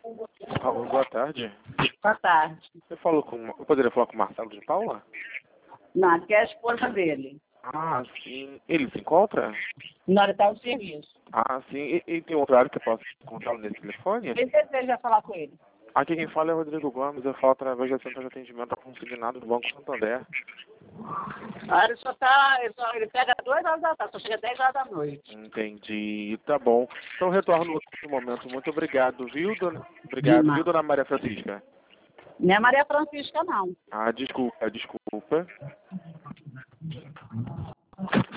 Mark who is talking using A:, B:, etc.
A: Alô, boa tarde.
B: Boa tarde.
A: Eu poderia falar com o Marcelo de Paula?
B: Não, que é a esposa dele.
A: Ah, sim. Ele se encontra?
B: Na hora está o serviço.
A: Ah, sim. E tem outro horário que eu posso encontrá-lo nesse telefone?
B: Ele deseja falar com ele.
A: Aqui quem fala é o Rodrigo Gomes. Eu falo através da central de atendimento consignado do Banco Santander.
B: Ah, ele pega 2 horas da tarde, só chega 10 horas da noite.
A: Entendi. Tá bom. Então retorno no outro momento. Muito obrigado, viu, dona?
B: De
A: Obrigado, viu,
B: nada.
A: dona Maria Francisca?
B: Não é Maria Francisca, não.
A: Ah, desculpa.